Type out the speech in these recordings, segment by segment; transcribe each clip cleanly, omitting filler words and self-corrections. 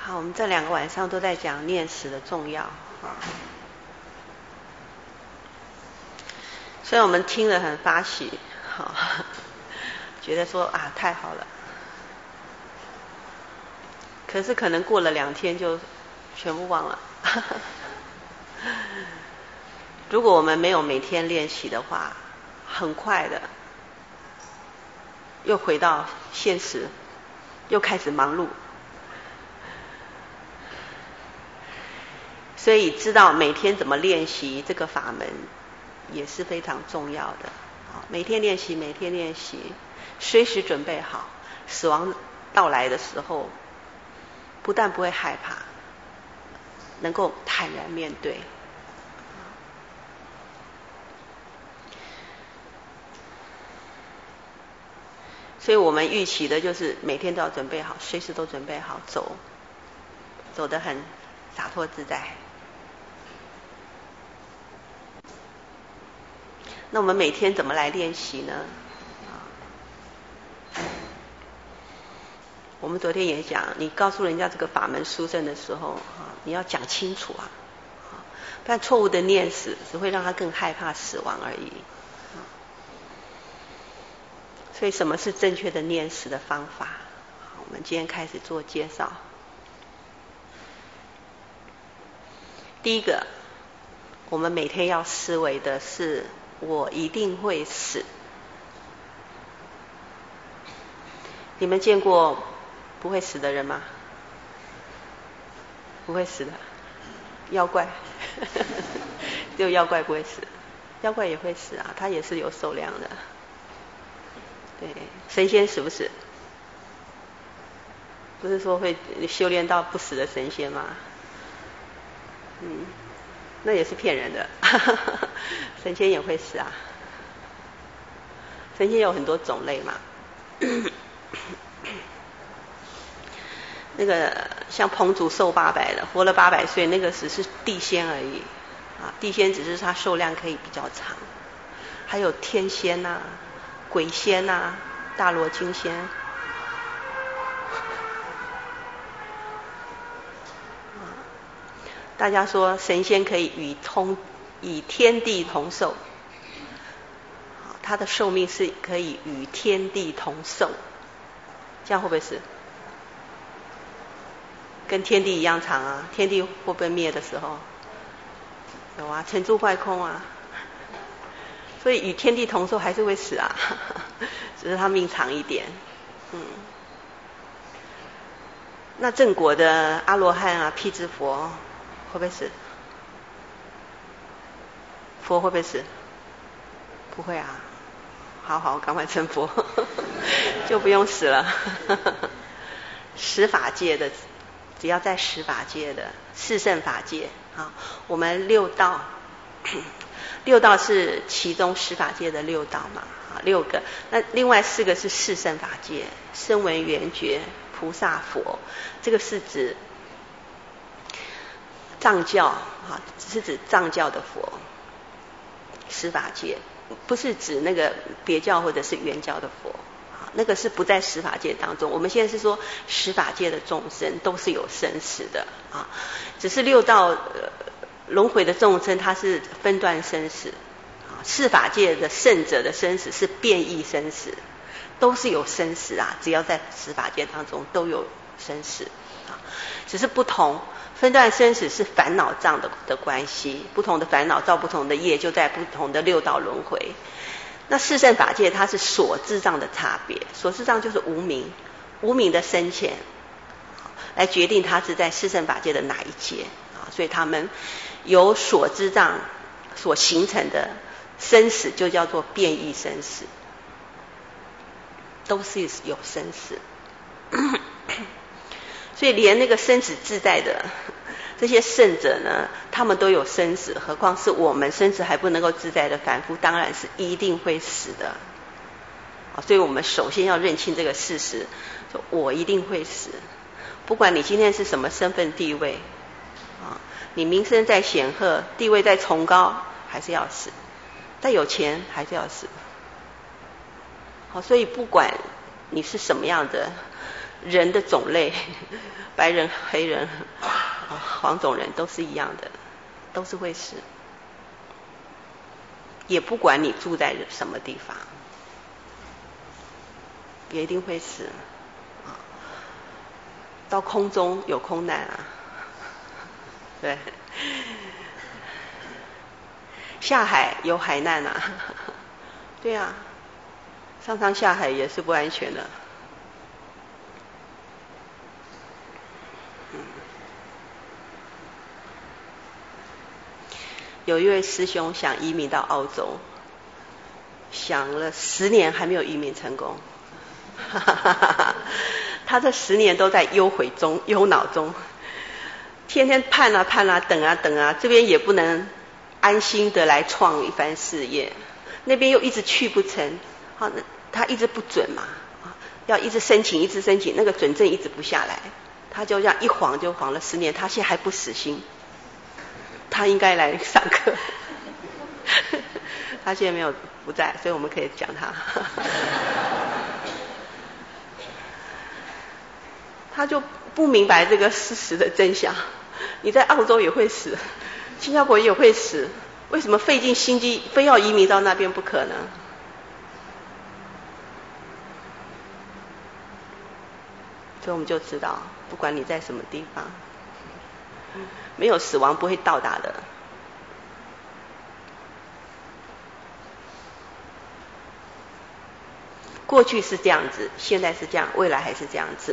好，我们这2个晚上都在讲念死的重要啊。虽然我们听了很发喜，好，觉得说啊太好了，可是可能过了2天就全部忘了。如果我们没有每天练习的话，很快的又回到现实，又开始忙碌。所以知道每天怎么练习这个法门也是非常重要的。每天练习，每天练习，随时准备好，死亡到来的时候，不但不会害怕，能够坦然面对。所以我们预期的就是每天都要准备好，随时都准备好走得很洒脱自在。那我们每天怎么来练习呢？我们昨天也讲，你告诉人家这个法门殊胜的时候，你要讲清楚啊，不然错误的念死只会让他更害怕死亡而已。所以什么是正确的念死的方法？我们今天开始做介绍。第一个，我们每天要思维的是我一定会死。你们见过不会死的人吗？不会死的妖怪。只有妖怪不会死，妖怪也会死啊，他也是有寿量的。对，神仙死不死？不是说会修炼到不死的神仙吗？那也是骗人的。神仙也会死啊，神仙有很多种类嘛。那个像彭祖寿800的，活了800岁，那个只是地仙而已啊，地仙只是他寿量可以比较长。还有天仙啊、鬼仙啊、大罗金仙。大家说神仙可以与天地同寿，他的寿命是可以与天地同寿，这样会不会是跟天地一样长啊？天地会不会灭的时候？有啊，成住坏空啊。所以与天地同寿还是会死啊，只是他命长一点。那正果的阿罗汉啊、辟支佛会不会死？佛会不会死？不会啊，好，赶快成佛，就不用死了。十法界的，只要在十法界的四圣法界啊，我们6道，6道是其中十法界的6道嘛，6个。那另外4个是四圣法界，声闻缘觉、菩萨佛，这个是指藏教是指藏教的佛。十法界不是指那个别教或者是原教的佛，那个是不在十法界当中。我们现在是说十法界的众生都是有生死的啊，只是6道轮回的众生它是分段生死啊，四法界的圣者的生死是变异生死，都是有生死啊，只要在十法界当中都有生死啊，只是不同。分段生死是烦恼障的关系，不同的烦恼造不同的业，就在不同的6道轮回。那四圣法界它是所知障的差别，所知障就是无明，无明的深浅来决定它是在四圣法界的哪一阶啊，所以他们由所知障所形成的生死就叫做变异生死，都是有生死。所以连那个生死自在的这些圣者呢，他们都有生死，何况是我们生死还不能够自在的凡夫，当然是一定会死的。所以我们首先要认清这个事实，说我一定会死，不管你今天是什么身份地位你名声再显赫，地位再崇高，还是要死，再有钱还是要死。所以不管你是什么样的人的种类，白人、黑人、黄种人都是一样的，都是会死。也不管你住在什么地方，也一定会死。到空中有空难啊，对，下海有海难啊，对啊，上山下海也是不安全的。有一位师兄想移民到澳洲，想了10年还没有移民成功。他这10年都在忧悔中、忧恼中，天天盼啊盼啊，等啊等啊，这边也不能安心的来创一番事业，那边又一直去不成，他一直不准嘛，要一直申请，一直申请，那个准证一直不下来，他就这样一晃就晃了10年，他现在还不死心，他应该来上课。他现在没有不在，所以我们可以讲他。他就不明白这个事实的真相。你在澳洲也会死，新加坡也会死，为什么费尽心机非要移民到那边不可呢？所以我们就知道，不管你在什么地方，没有死亡不会到达的。过去是这样子，现在是这样，未来还是这样子。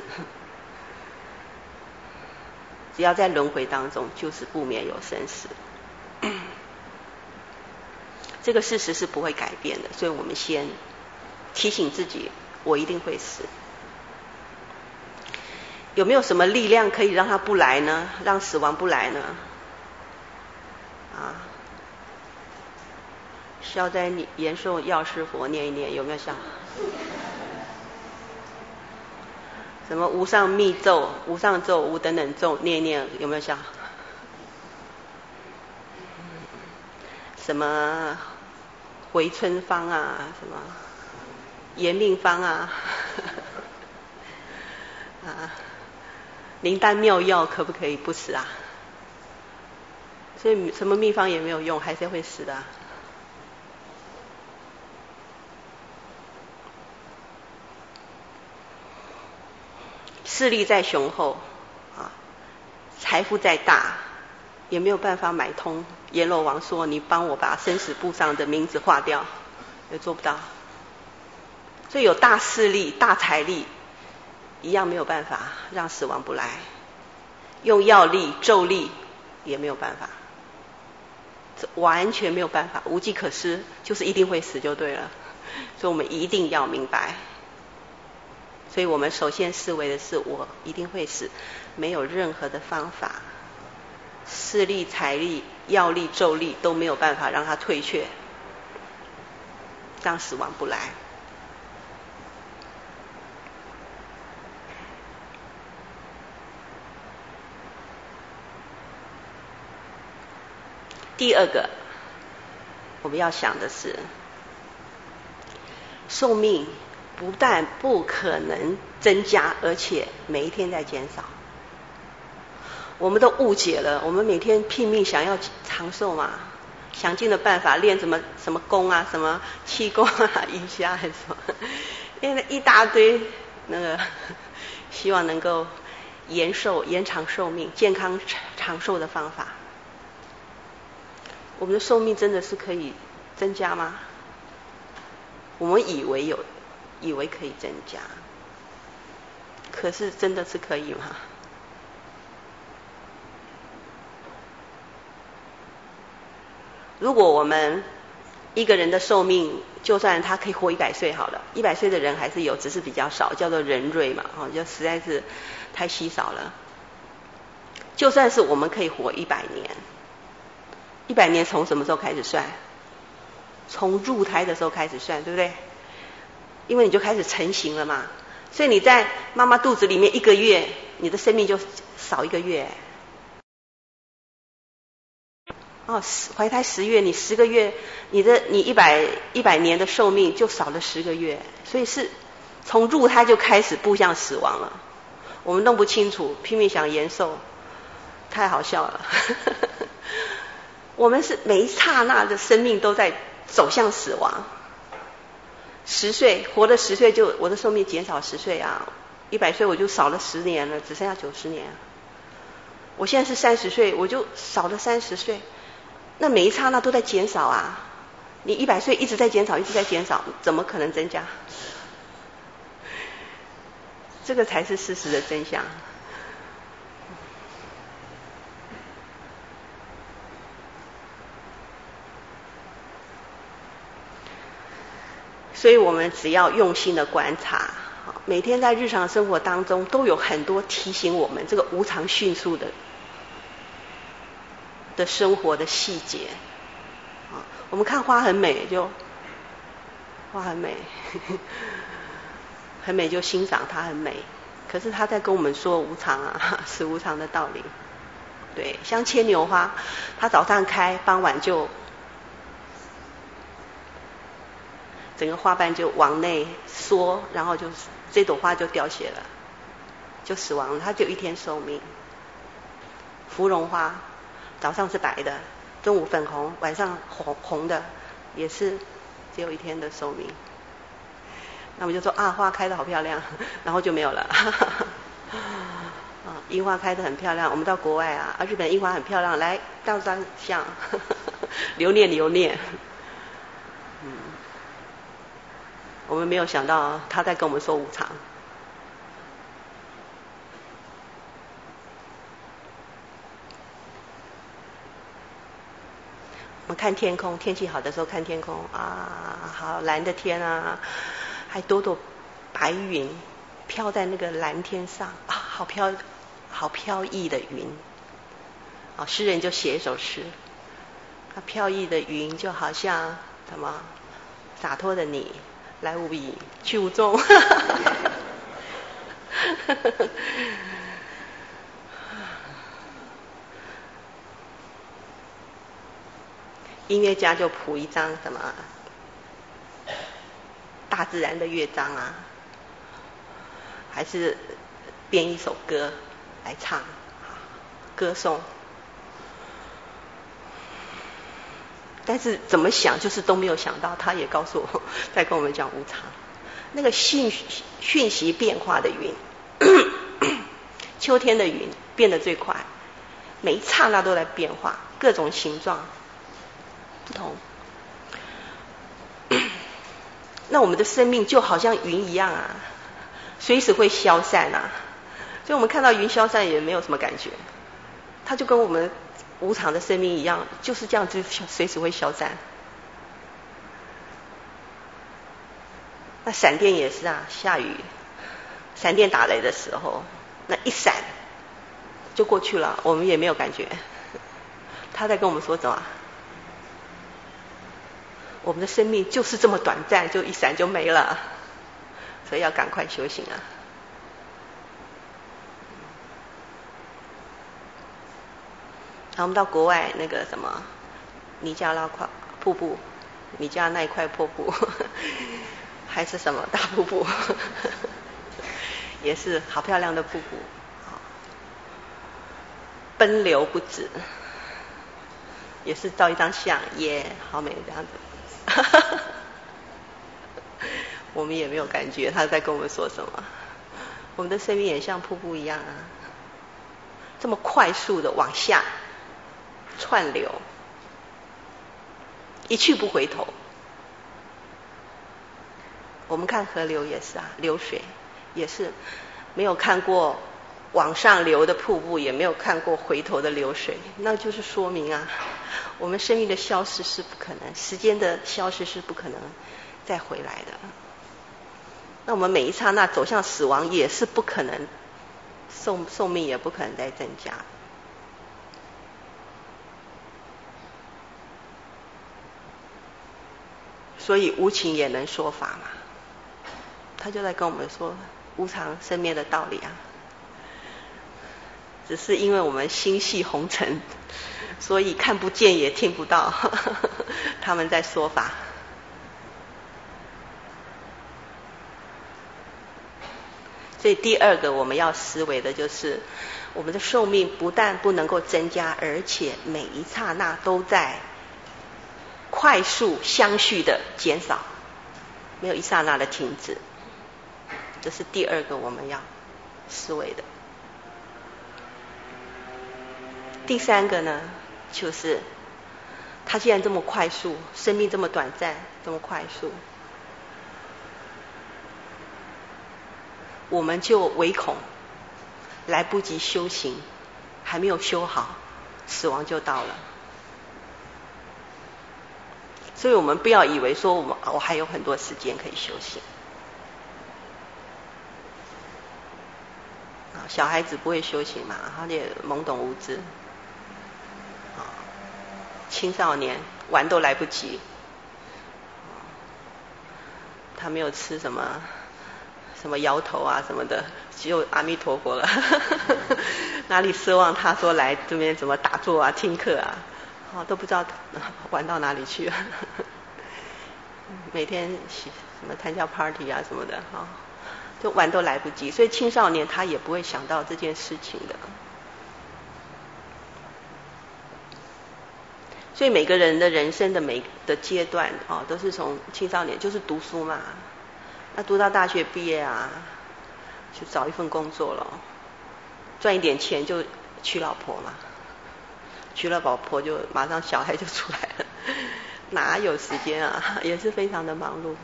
只要在轮回当中，就是不免有生死。这个事实是不会改变的，所以我们先提醒自己，我一定会死。有没有什么力量可以让它不来呢？让死亡不来呢？消灾延寿药师佛念一念，有没有效？什么无上密咒、无上咒、无等等咒念一念，有没有效？什么回春方啊，什么延命方啊，灵丹妙药可不可以不死啊？所以什么秘方也没有用，还是会死的啊。势力再雄厚财富再大，也没有办法买通阎罗王说你帮我把生死簿上的名字划掉，也做不到。所以有大势力、大财力，一样没有办法让死亡不来。用药力、咒力也没有办法，这完全没有办法，无计可施，就是一定会死就对了。所以我们一定要明白。所以我们首先思维的是，我一定会死，没有任何的方法，势力、财力、药力、咒力都没有办法让它退却，让死亡不来。第二个，我们要想的是，寿命不但不可能增加，而且每一天在减少。我们都误解了，我们每天拼命想要长寿嘛，想尽了办法练什么功啊，什么气功啊、瑜伽还是什么，练了一大堆那个，希望能够延长寿命、健康长寿的方法。我们的寿命真的是可以增加吗？我们以为可以增加，可是真的是可以吗？如果我们一个人的寿命，就算他可以活100岁好了，100岁的人还是有，只是比较少，叫做人瑞嘛，就实在是太稀少了。就算是我们可以活100年，100年从什么时候开始算？从入胎的时候开始算，对不对？因为你就开始成型了嘛，所以你在妈妈肚子里面1个月，你的生命就少1个月。怀胎10月，你10个月，你100年的寿命就少了10个月，所以是从入胎就开始步向死亡了。 我们弄不清楚，拼命想延寿，太好笑了。我们是每一刹那的生命都在走向死亡。10岁活了10岁，就我的寿命减少10岁啊，100岁我就少了10年了，只剩下90年。我现在是30岁，我就少了30岁，那每一刹那都在减少啊。你100岁一直在减少，一直在减少，怎么可能增加？这个才是事实的真相。所以我们只要用心的观察，每天在日常生活当中都有很多提醒我们这个无常迅速的生活的细节。我们看花很美，就花很美，很美就欣赏它很美，可是它在跟我们说无常啊，是无常的道理。对，像牵牛花，它早上开，傍晚就整个花瓣就往内缩，然后就这朵花就凋谢了，就死亡了，它只有1天寿命。芙蓉花早上是白的，中午粉红，晚上红的，也是只有1天的寿命。那我们就说啊，花开得好漂亮，然后就没有了。樱花开得很漂亮，我们到国外啊，日本樱花很漂亮，来照张相，留念留念。我们没有想到他在跟我们说无常。我们看天空，天气好的时候看天空啊，好蓝的天啊，还朵朵白云飘在那个蓝天上啊，好飘逸的云。诗人就写一首诗，他飘逸的云就好像什么洒脱的你，来无影去无踪。音乐家就谱一张什么大自然的乐章啊，还是编一首歌来唱歌颂，但是怎么想就是都没有想到，他也告诉我在跟我们讲无常。那个讯息变化的云，秋天的云变得最快，每一刹那都在变化，各种形状不同。那我们的生命就好像云一样啊，随时会消散啊。所以我们看到云消散也没有什么感觉，它就跟我们无常的生命一样，就是这样子随时会消散。那闪电也是啊，下雨闪电打雷的时候，那一闪就过去了，我们也没有感觉。他在跟我们说什么？我们的生命就是这么短暂，就一闪就没了，所以要赶快修行啊。然后我们到国外那个什么尼加拉块瀑布，尼加那一块瀑布还是什么大瀑布也是好漂亮的瀑布，奔流不止，也是照一张相，也好美这样子。我们也没有感觉他在跟我们说什么，我们的生命也像瀑布一样啊，这么快速的往下串流，一去不回头。我们看河流也是啊，流水也是没有看过往上流的瀑布，也没有看过回头的流水，那就是说明啊，我们生命的消失是不可能，时间的消失是不可能再回来的。那我们每一刹那走向死亡也是不可能，寿命也不可能再增加。所以无情也能说法嘛，他就在跟我们说无常生灭的道理啊。只是因为我们心系红尘，所以看不见也听不到他们在说法。所所以第二个我们要思维的就是，我们的寿命不但不能够增加，而且每一刹那都在快速相续的减少，没有一刹那的停止。这是第二个我们要思维的。第三个呢，就是它既然这么快速，生命这么短暂，这么快速，我们就唯恐来不及修行，还没有修好，死亡就到了。所以我们不要以为说我还有很多时间可以修行。小孩子不会修行嘛，他也懵懂无知。青少年玩都来不及，他没有吃什么摇头啊什么的，只有阿弥陀佛了。哪里奢望他说来这边怎么打坐啊、听课啊，都不知道玩到哪里去了。每天什么参加 party 啊什么的，就玩都来不及。所以青少年他也不会想到这件事情的。所以每个人的人生的每个阶段都是从青少年就是读书嘛，那读到大学毕业啊，就找一份工作了，赚一点钱就娶老婆嘛，娶了老婆就马上小孩就出来了，哪有时间啊，也是非常的忙碌。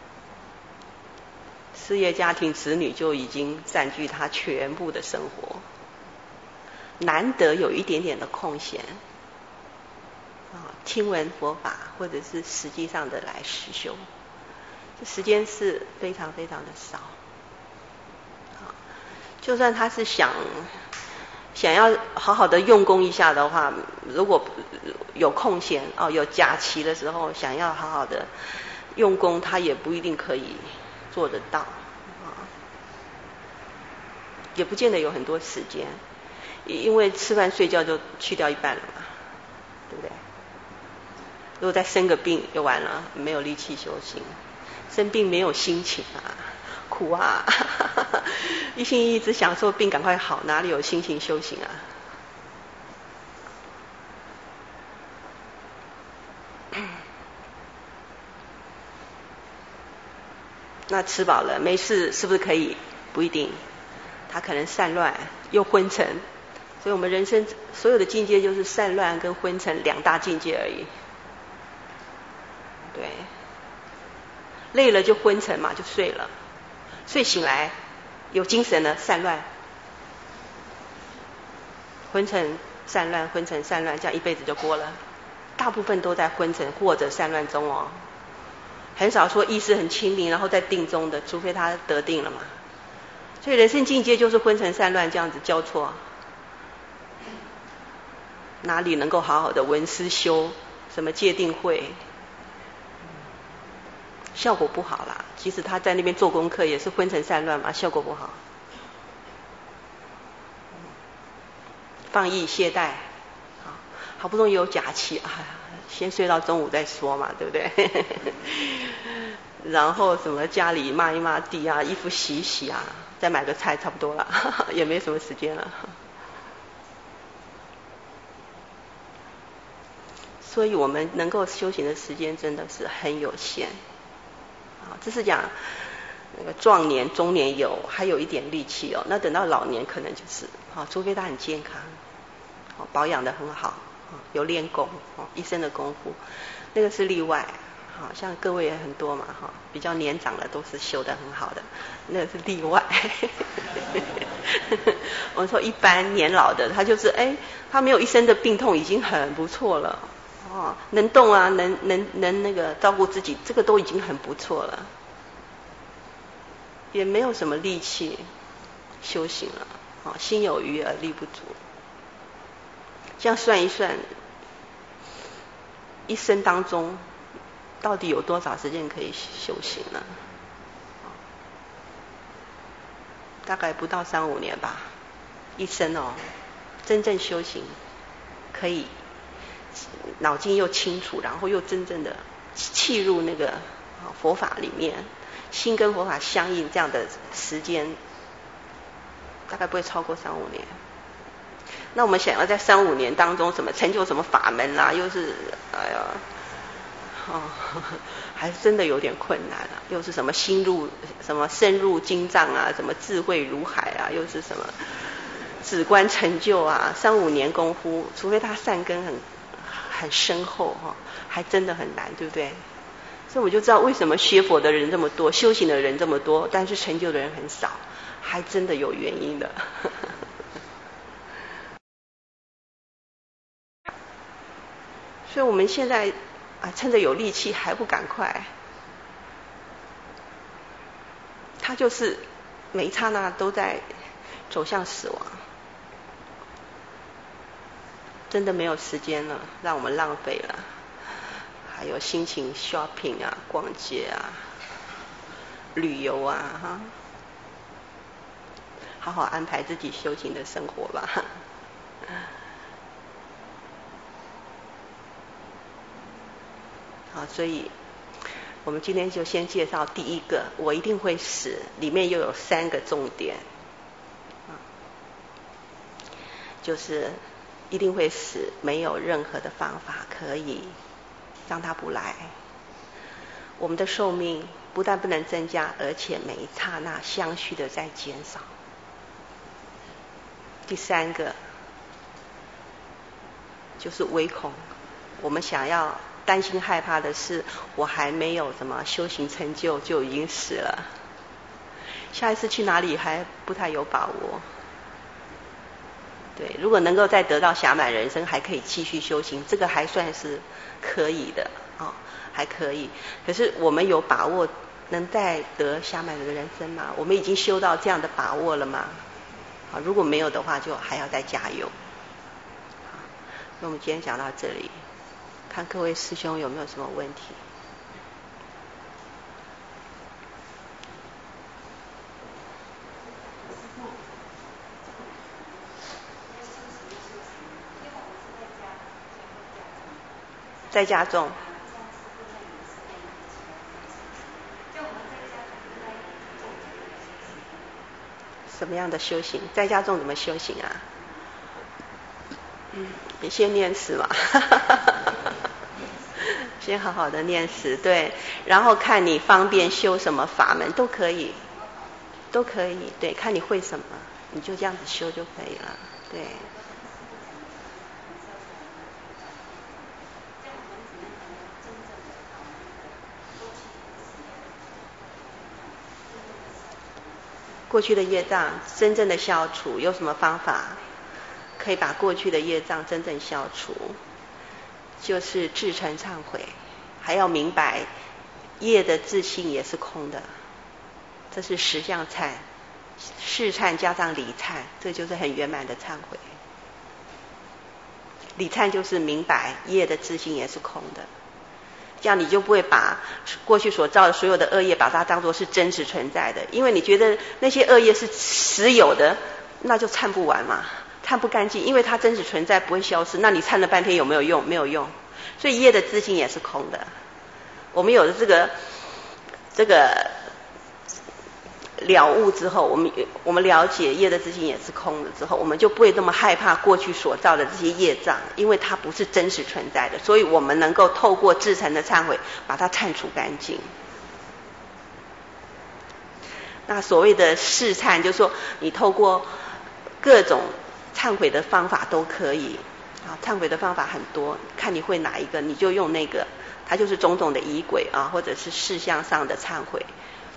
事业、家庭、子女就已经占据他全部的生活，难得有一点点的空闲。听闻佛法或者是实际上的来实修，这时间是非常非常的少。就算他是想要好好的用功一下的话，如果有空闲有假期的时候想要好好的用功，他也不一定可以做得到，也不见得有很多时间，因为吃饭睡觉就去掉一半了嘛，对不对？如果再生个病就完了，没有力气修行。生病没有心情啊，苦啊，一心一意只享受病赶快好，哪里有心情修行啊？那吃饱了没事是不是可以？不一定，他可能散乱又昏沉。所以我们人生所有的境界就是散乱跟昏沉两大境界而已。对，累了就昏沉嘛，就睡了，睡醒来有精神了，散乱，昏沉散乱，昏沉散乱，这样一辈子就过了。大部分都在昏沉或者散乱中很少说意识很清明然后在定中的，除非他得定了嘛。所以人生境界就是昏沉散乱这样子交错，哪里能够好好的闻思修什么戒定慧，效果不好啦。即使他在那边做功课也是昏沉散乱嘛，效果不好。放逸懈怠，好不容易有假期，先睡到中午再说嘛，对不对？然后什么家里抹一抹地啊，衣服洗一洗啊，再买个菜差不多了，也没什么时间了。所以我们能够修行的时间真的是很有限。这是讲那个壮年、中年有还有一点力气那等到老年可能就是除非他很健康，保养得很好，有练功，一生的功夫，那个是例外。像各位也很多嘛，比较年长的都是修得很好的，那个是例外。我们说一般年老的，他就是他没有一生的病痛已经很不错了，能动啊，能那个照顾自己，这个都已经很不错了，也没有什么力气修行了，心有余而力不足。这样算一算，一生当中到底有多少时间可以修行呢？大概不到3-5年吧，一生真正修行可以脑筋又清楚，然后又真正的契入那个佛法里面，心跟佛法相应，这样的时间大概不会超过3-5年。那我们想要在3-5年当中什么成就什么法门啦，又是哎呀，还真的有点困难啊。又是什么什么深入经藏啊，什么智慧如海啊，又是什么止观成就啊，3-5年功夫，除非他善根很深厚还真的很难，对不对？所以我就知道为什么学佛的人这么多，修行的人这么多，但是成就的人很少，还真的有原因的。所以我们现在趁着有力气还不赶快，他就是每一刹那都在走向死亡，真的没有时间了，让我们浪费了。还有心情 shopping 啊，逛街啊，旅游啊，好好安排自己修行的生活吧。好，所以我们今天就先介绍第一个，我一定会死，里面又有3个重点，就是一定会死，没有任何的方法可以让它不来。我们的寿命不但不能增加，而且每一刹那相续的在减少。第3个就是唯恐我们想要担心害怕的是，我还没有什么修行成就就已经死了，下一次去哪里还不太有把握。对，如果能够再得到暇满人生，还可以继续修行，这个还算是可以的还可以。可是我们有把握能再得暇满的人生吗？我们已经修到这样的把握了吗？如果没有的话，就还要再加油。那我们今天讲到这里，看各位师兄有没有什么问题。在家中，什么样的修行？在家中怎么修行啊？你先念词嘛，先好好的念词，对，然后看你方便修什么法门都可以，都可以，对，看你会什么，你就这样子修就可以了，对。过去的业障真正的消除，有什么方法可以把过去的业障真正消除？就是至诚忏悔，还要明白业的自性也是空的，这是实相忏，事忏加上理忏，这就是很圆满的忏悔。理忏就是明白业的自性也是空的，这样你就不会把过去所造的所有的恶业把它当作是真实存在的，因为你觉得那些恶业是实有的，那就忏不完嘛，忏不干净，因为它真实存在不会消失，那你忏了半天有没有用？没有用。所以业的自性也是空的。我们有了这个了悟之后，我们了解业的自性也是空的之后，我们就不会那么害怕过去所造的这些业障，因为它不是真实存在的，所以我们能够透过至诚的忏悔把它忏除干净。那所谓的事忏，就是说你透过各种忏悔的方法都可以忏悔的方法很多，看你会哪一个你就用那个，它就是种种的仪轨或者是事项上的忏悔。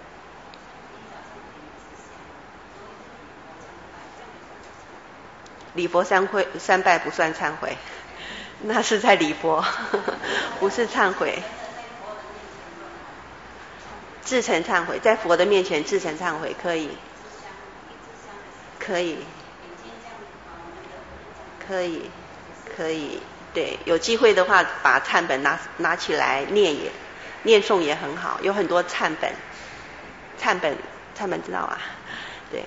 礼佛三拜不算忏悔，那是在礼佛，不是忏悔。至诚忏悔，在佛的面前至诚忏悔可以，可以，可以，可以，对，有机会的话把忏本拿起来念诵也很好，有很多忏本知道啊？对。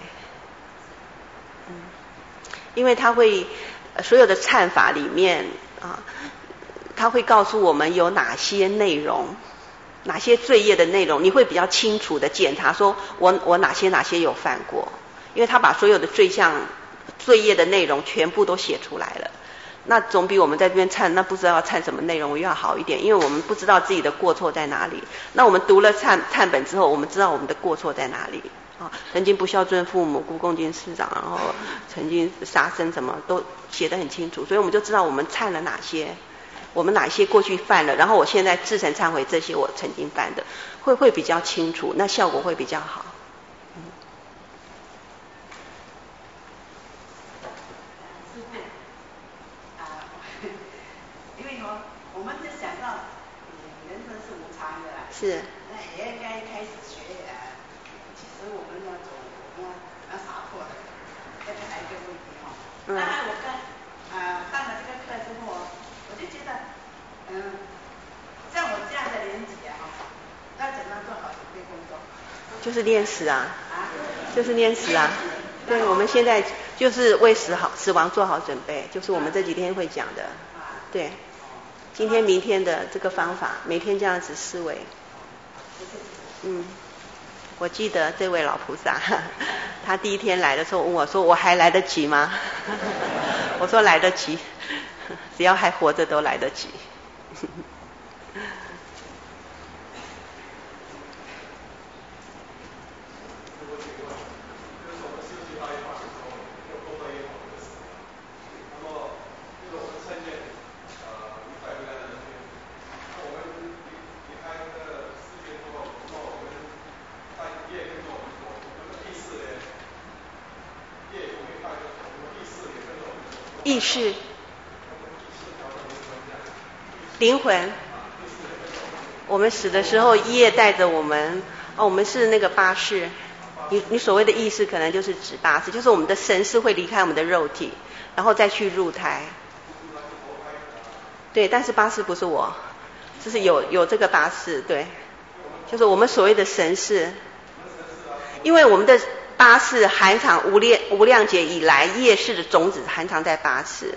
因为它会所有的忏法里面它会告诉我们有哪些内容，哪些罪业的内容，你会比较清楚的检查说我哪些有犯过， 因为他把所有的罪业的内容全部都写出来了。那总比我们在这边忏，那不知道要忏什么内容我又要好一点，因为我们不知道自己的过错在哪里。那我们读了忏本之后，我们知道我们的过错在哪里。曾经不孝顺父母，不恭敬师长，然后曾经杀生，什么都写得很清楚，所以我们就知道我们忏了哪些，我们哪些过去犯了，然后我现在至诚忏悔这些我曾经犯的，会比较清楚，那效果会比较好。 因为我们就想到人生是无常的啦， 是， 那也应该开始学其实我们要走，我们要洒脱的，这个还有一个问题当然我上了这个课之后，我就觉得像我这样的年纪要怎么做好准备工作？ 就是念死啊，就是念死啊。对，我们现在就是为死亡做好准备，就是我们这几天会讲的。对，今天明天的这个方法，每天这样子思维。我记得这位老菩萨，他第一天来的时候问我说：“我还来得及吗？”我说：“来得及，只要还活着都来得及。”意识、灵魂，我们死的时候业带着我们，我们是那个八识。你所谓的意识可能就是指八识，就是我们的神识会离开我们的肉体，然后再去入胎。对，但是八识不是我，就是有这个八识，对，就是我们所谓的神识，因为我们的八识含藏无量劫以来业识的种子含藏在八识。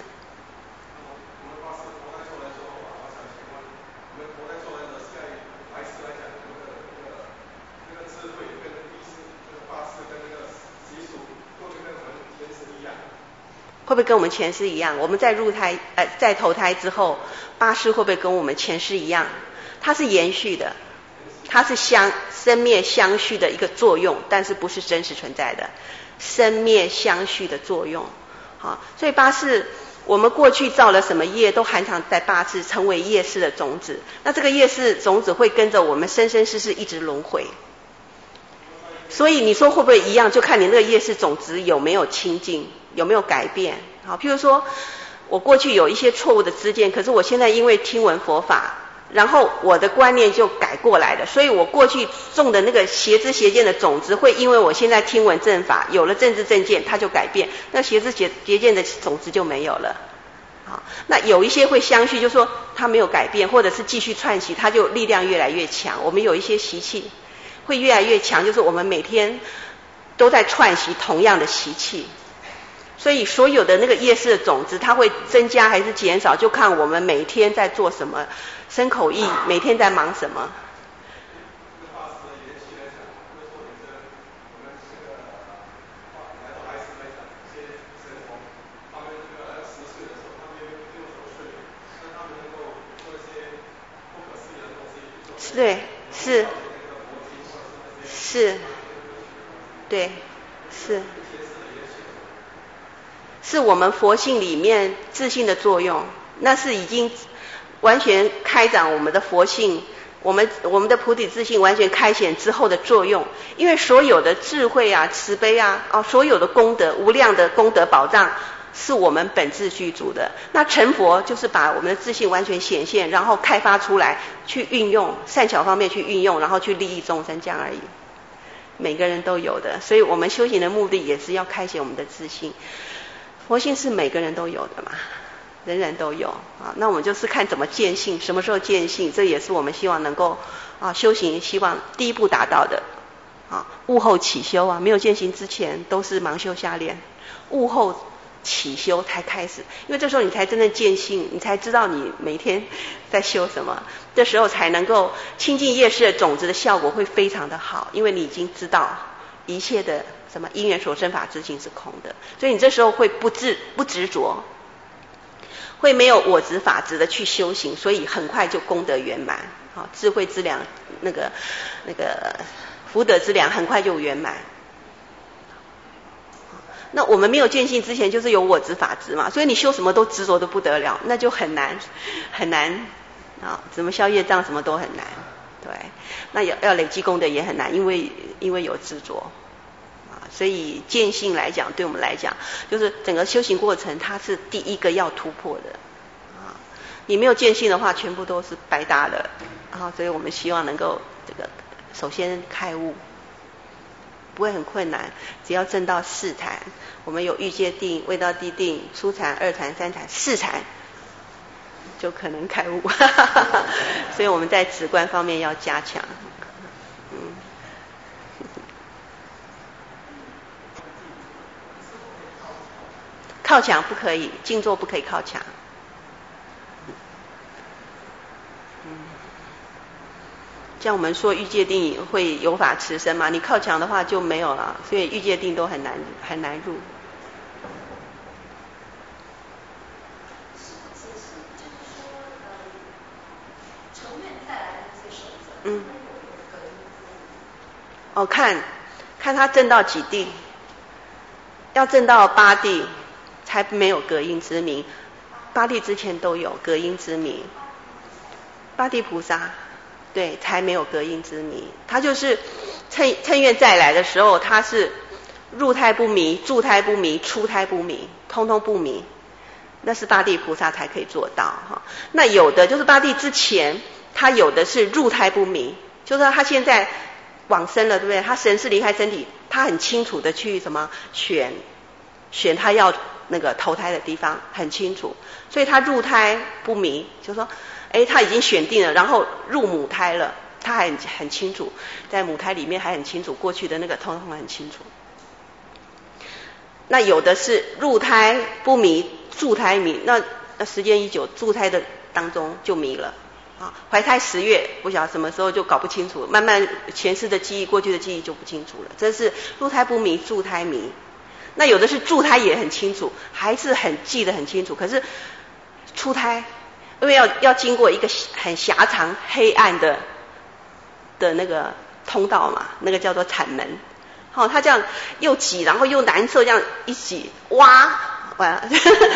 会不会跟我们前世一样？我们在在投胎之后，八识会不会跟我们前世一样？它是延续的，它是生灭相续的一个作用，但是不是真实存在的生灭相续的作用。所以八识我们过去造了什么业，都含藏在八识，成为业识的种子。那这个业识种子会跟着我们生生世世一直轮回。所以你说会不会一样，就看你那个业识种子有没有清净，有没有改变。譬如说我过去有一些错误的知见，可是我现在因为听闻佛法，然后我的观念就改过来了，所以我过去种的那个邪知邪见的种子，会因为我现在听闻正法，有了正知正见，它就改变，那邪知邪见的种子就没有了。那有一些会相续，就是说它没有改变，或者是继续串习，它就力量越来越强。我们有一些习气会越来越强，就是我们每天都在串习同样的习气，所以所有的那个业识的种子，它会增加还是减少，就看我们每天在做什么身口意，每天在忙什么。对，是，对，是我们佛性里面自信的作用，那是已经完全开展我们的佛性，我们的菩提自信完全开显之后的作用。因为所有的智慧啊、慈悲啊、所有的功德、无量的功德宝藏，是我们本自具足的。那成佛就是把我们的自信完全显现，然后开发出来，去运用善巧方面去运用，然后去利益众生，这样而已。每个人都有的，所以我们修行的目的也是要开显我们的自信。佛性是每个人都有的嘛，人人都有那我们就是看怎么见性，什么时候见性，这也是我们希望能够修行希望第一步达到的悟后起修没有见性之前都是盲修瞎练，悟后起修才开始，因为这时候你才真正见性，你才知道你每天在修什么，这时候才能够清净业识的种子的效果会非常的好，因为你已经知道一切的什么因缘所生法自性是空的，所以你这时候会不执着，会没有我执法执的去修行，所以很快就功德圆满，好，智慧之良那个福德之良很快就圆满。那我们没有见性之前就是有我执法执嘛，所以你修什么都执着的不得了，那就很难啊，怎么消业障什么都很难，对，那要累积功德也很难，因为有执着啊，所以见性来讲，对我们来讲，就是整个修行过程，它是第一个要突破的啊。你没有见性的话，全部都是白搭的啊，所以我们希望能够这个首先开悟。不会很困难，只要证到四禅，我们有欲界定、位道地定、初禅、二禅、三禅、四禅，就可能开悟。所以我们在直观方面要加强。靠墙不可以，静坐不可以靠墙。像我们说欲界定会有法持身嘛，你靠墙的话就没有了，所以欲界定都很难入。看他证到几地，要证到8地才没有隔音之名，8地之前都有隔音之名，8地菩萨。对，才没有隔音之迷。他就是趁愿再来的时候，他是入胎不迷、住胎不迷、出胎不迷，通通不迷。那是8地菩萨才可以做到哈。那有的就是8地之前，他有的是入胎不迷，就是说他现在往生了，对不对？他神识离开身体，他很清楚的去什么选他要那个投胎的地方，很清楚，所以他入胎不迷，就是说。他已经选定了，然后入母胎了，他还很清楚，在母胎里面还很清楚过去的那个通通很清楚。那有的是入胎不迷，住胎迷，那时间一久，住胎的当中就迷了啊。怀胎10月，不晓得什么时候就搞不清楚，慢慢前世的记忆、过去的记忆就不清楚了。这是入胎不迷，住胎迷。那有的是住胎也很清楚，还是很记得很清楚，可是出胎。因为要经过一个很狭长黑暗的那个通道嘛，那个叫做产门。好，他这样又挤，然后又难受，这样一挤，哇，完了，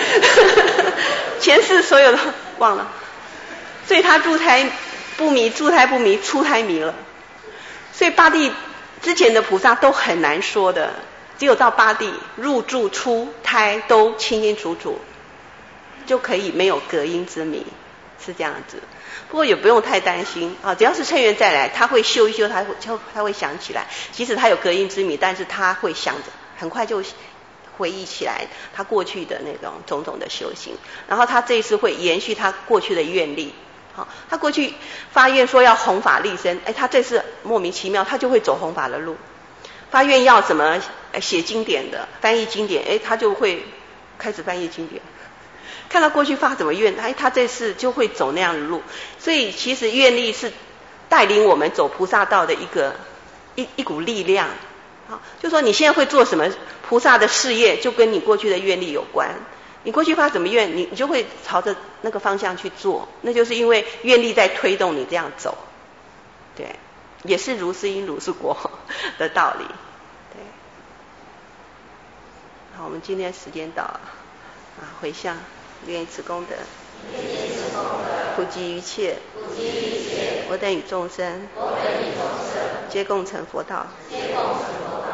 前世所有的忘了，所以他入胎不迷，住胎不迷，出胎迷了。所以8地之前的菩萨都很难说的，只有到8地入住出胎都清清楚楚。就可以没有隔音之迷，是这样子。不过也不用太担心啊，只要是趁缘再来，他会修一修，他会想起来。即使他有隔音之迷，但是他会想着，很快就回忆起来他过去的那种种种的修行。然后他这一次会延续他过去的愿力。好，他过去发愿说要弘法利生，他这次莫名其妙，他就会走弘法的路。发愿要什么写经典的，翻译经典，他就会开始翻译经典。看他过去发什么愿，他这次就会走那样的路。所以其实愿力是带领我们走菩萨道的一股力量。好，就说你现在会做什么菩萨的事业，就跟你过去的愿力有关。你过去发什么愿，你就会朝着那个方向去做，那就是因为愿力在推动你这样走。对，也是如是因如是果的道理。对，好，我们今天时间到了啊，回向。愿以此功德，普及一切，我等与众生，皆共成佛道。